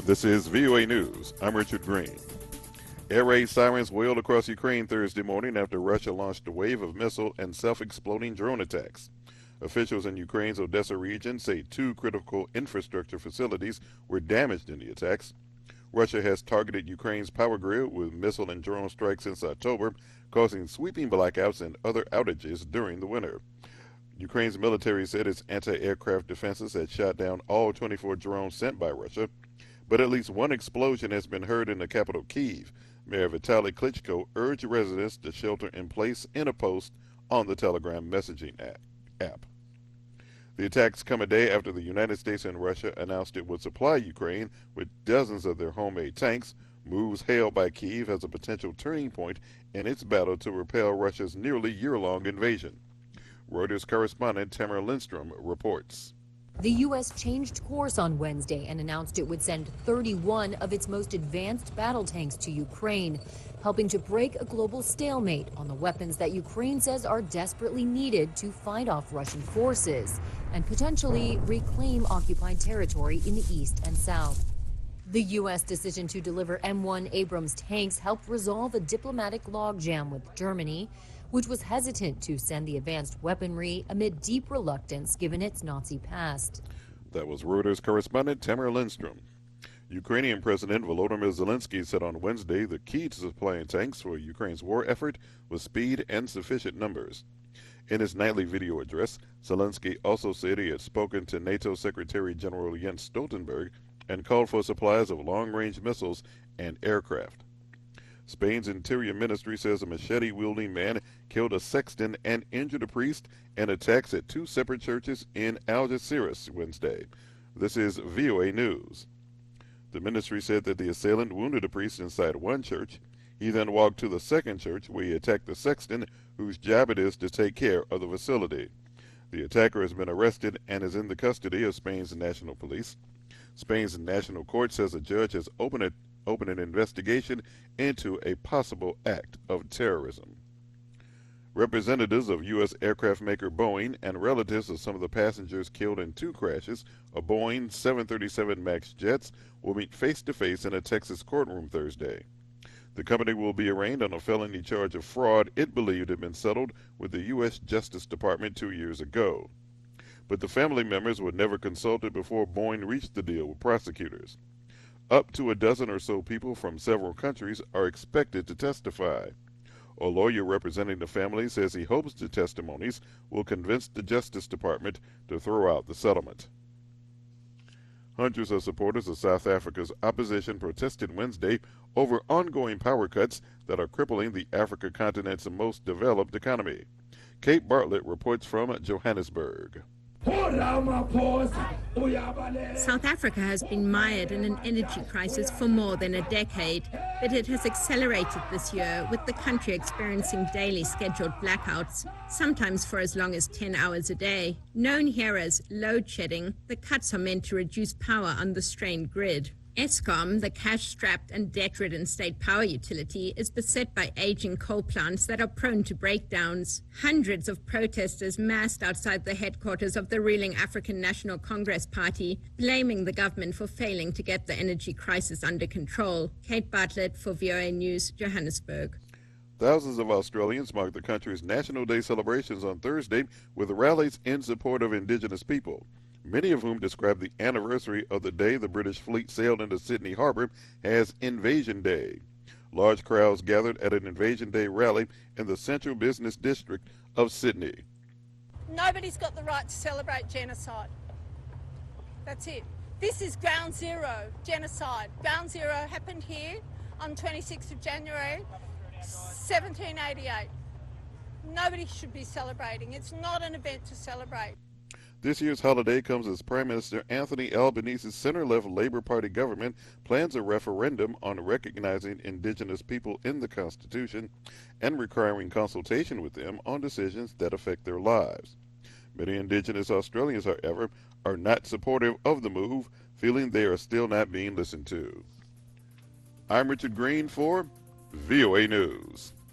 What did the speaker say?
This is VOA News. I'm Richard Green. Air raid sirens wailed across Ukraine Thursday morning after Russia launched a wave of missile and self-exploding drone attacks. Officials in Ukraine's Odessa region say two critical infrastructure facilities were damaged in the attacks. Russia has targeted Ukraine's power grid with missile and drone strikes since October, causing sweeping blackouts and other outages during the winter. Ukraine's military said its anti-aircraft defenses had shot down all 24 drones sent by Russia, but at least one explosion has been heard in the capital, Kyiv. Mayor Vitaly Klitschko urged residents to shelter in place in a post on the Telegram messaging app. The attacks come a day after the United States and Russia announced it would supply Ukraine with dozens of their homemade tanks, moves hailed by Kyiv as a potential turning point in its battle to repel Russia's nearly year-long invasion. Reuters correspondent Tamara Lindstrom reports. The U.S. changed course on Wednesday and announced it would send 31 of its most advanced battle tanks to Ukraine, helping to break a global stalemate on the weapons that Ukraine says are desperately needed to fight off Russian forces and potentially reclaim occupied territory in the east and south. The U.S. decision to deliver M1 Abrams tanks helped resolve a diplomatic logjam with Germany, which was hesitant to send the advanced weaponry amid deep reluctance given its Nazi past. That was Reuters correspondent Tamara Lindstrom. Ukrainian President Volodymyr Zelensky said on Wednesday the key to supplying tanks for Ukraine's war effort was speed and sufficient numbers. In his nightly video address, Zelensky also said he had spoken to NATO Secretary General Jens Stoltenberg and called for supplies of long-range missiles and aircraft. Spain's Interior Ministry says a machete-wielding man killed a sexton and injured a priest in attacks at two separate churches in Algeciras Wednesday. This is VOA News. The ministry said that the assailant wounded a priest inside one church. He then walked to the second church where he attacked the sexton, whose job it is to take care of the facility. The attacker has been arrested and is in the custody of Spain's National Police. Spain's National Court says a judge has opened an investigation into a possible act of terrorism. Representatives of U.S. aircraft maker Boeing and relatives of some of the passengers killed in two crashes of Boeing 737 MAX jets will meet face-to-face in a Texas courtroom Thursday. The company will be arraigned on a felony charge of fraud it believed had been settled with the U.S. Justice Department 2 years ago. But the family members were never consulted before Boeing reached the deal with prosecutors. Up to a dozen or so people from several countries are expected to testify. A lawyer representing the family says he hopes the testimonies will convince the Justice Department to throw out the settlement. Hundreds of supporters of South Africa's opposition protested Wednesday over ongoing power cuts that are crippling the African continent's most developed economy. Kate Bartlett reports from Johannesburg. South Africa has been mired in an energy crisis for more than a decade, but it has accelerated this year with the country experiencing daily scheduled blackouts, sometimes for as long as 10 hours a day. Known here as load shedding, the cuts are meant to reduce power on the strained grid. Eskom, the cash-strapped and debt-ridden state power utility, is beset by aging coal plants that are prone to breakdowns. Hundreds of protesters massed outside the headquarters of the ruling African National Congress Party, blaming the government for failing to get the energy crisis under control. Kate Bartlett for VOA News, Johannesburg. Thousands of Australians marked the country's National Day celebrations on Thursday with rallies in support of Indigenous people, many of whom described the anniversary of the day the British fleet sailed into Sydney Harbor as Invasion Day. Large crowds gathered at an Invasion Day rally in the central business district of Sydney. Nobody's got the right to celebrate genocide. That's it. This is ground zero, genocide. Ground zero happened here on 26th of January, 1788. Nobody should be celebrating. It's not an event to celebrate. This year's holiday comes as Prime Minister Anthony Albanese's center-left Labour Party government plans a referendum on recognizing Indigenous people in the Constitution and requiring consultation with them on decisions that affect their lives. Many Indigenous Australians, however, are not supportive of the move, feeling they are still not being listened to. I'm Richard Green for VOA News.